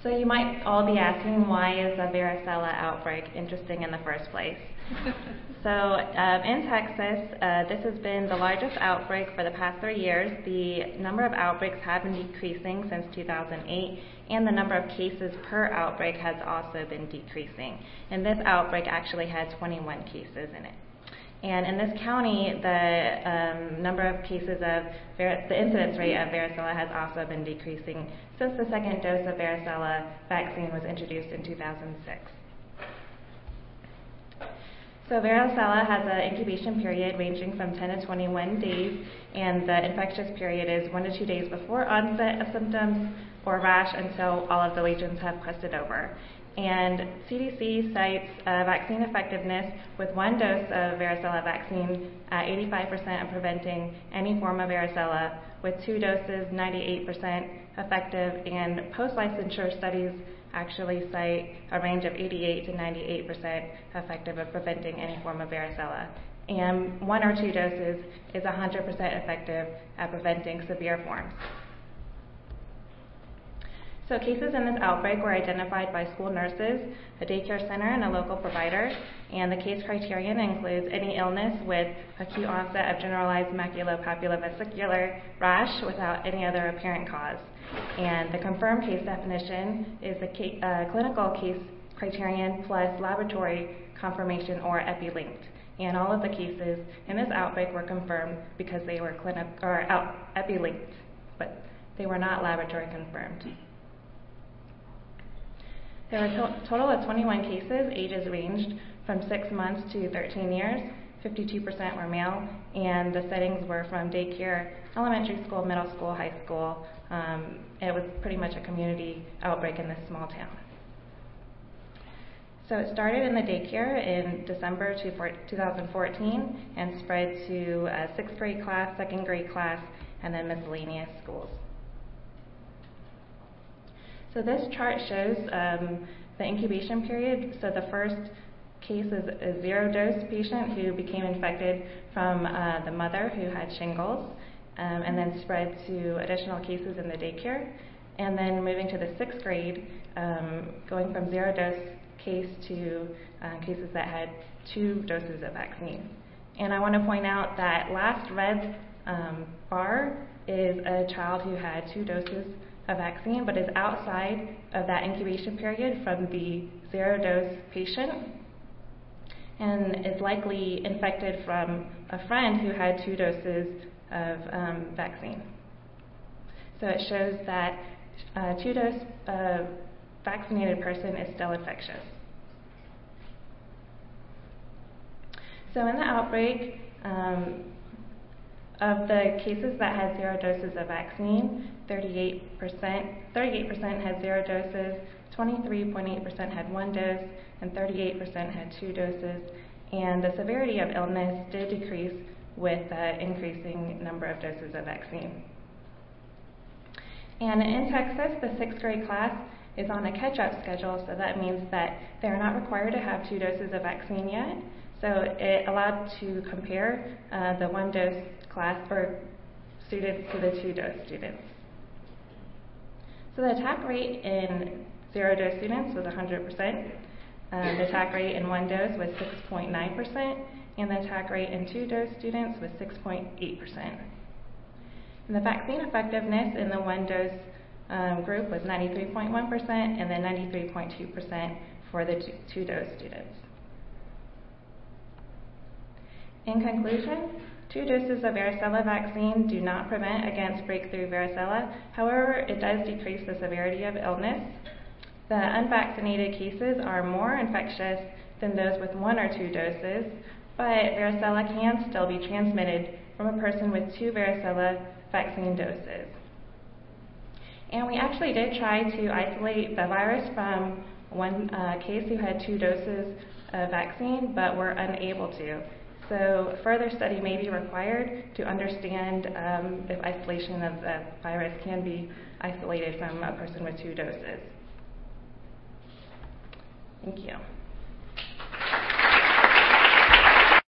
So you might all be asking, why is the varicella outbreak interesting in the first place? So in Texas, this has been the largest outbreak for the past 3 years. The number of outbreaks have been decreasing since 2008, and the number of cases per outbreak has also been decreasing. And this outbreak actually had 21 cases in it. And in this county, the number of cases of the incidence rate of varicella has also been decreasing since the second dose of varicella vaccine was introduced in 2006. So varicella has an incubation period ranging from 10 to 21 days, and the infectious period is 1 to 2 days before onset of symptoms or rash until all of the lesions have crusted over. And CDC cites vaccine effectiveness with 1 dose of varicella vaccine at 85% of preventing any form of varicella, with 2 doses 98% effective, and post-licensure studies actually cite a range of 88 to 98% effective of preventing any form of varicella. And 1 or 2 doses is 100% effective at preventing severe forms. So cases in this outbreak were identified by school nurses, a daycare center, and a local provider. And the case criterion includes any illness with acute onset of generalized maculopapulovesicular rash without any other apparent cause. And the confirmed case definition is a clinical case criterion plus laboratory confirmation or epi-linked. And all of the cases in this outbreak were confirmed because they were epi-linked, but they were not laboratory confirmed. There were a total of 21 cases. Ages ranged from 6 months to 13 years. 52% were male, and the settings were from daycare, elementary school, middle school, high school. It was pretty much a community outbreak in this small town. So it started in the daycare in December 2014 and spread to a 6th grade class, 2nd grade class, and then miscellaneous schools. So this chart shows the incubation period. So the first case is a 0-dose patient who became infected from the mother who had shingles, and then spread to additional cases in the daycare. And then moving to the 6th grade, going from 0-dose case to cases that had 2 doses of vaccine. And I want to point out that last red bar is a child who had 2 doses of vaccine, but is outside of that incubation period from the 0-dose patient, and is likely infected from a friend who had 2 doses of vaccine. So it shows that a 2-dose vaccinated person is still infectious. So in the outbreak, of the cases that had 0 doses of vaccine, 38% had 0 doses, 23.8% had 1 dose, and 38% had 2 doses. And the severity of illness did decrease with the increasing number of doses of vaccine. And in Texas, the 6th grade class is on a catch-up schedule, so that means that they're not required to have 2 doses of vaccine yet. So it allowed to compare the 1-dose class or students to the 2-dose students. So the attack rate in 0-dose students was 100%. The attack rate in 1 dose was 6.9%, and the attack rate in 2-dose students was 6.8%. And the vaccine effectiveness in the 1-dose group was 93.1%, and then 93.2% for the 2-dose students. In conclusion, 2 doses of varicella vaccine do not prevent against breakthrough varicella. However, it does decrease the severity of illness. The unvaccinated cases are more infectious than those with 1 or 2 doses, but varicella can still be transmitted from a person with 2 varicella vaccine doses. And we actually did try to isolate the virus from one case who had 2 doses of vaccine, but were unable to. So further study may be required to understand if isolation of the virus can be isolated from a person with 2 doses. Thank you.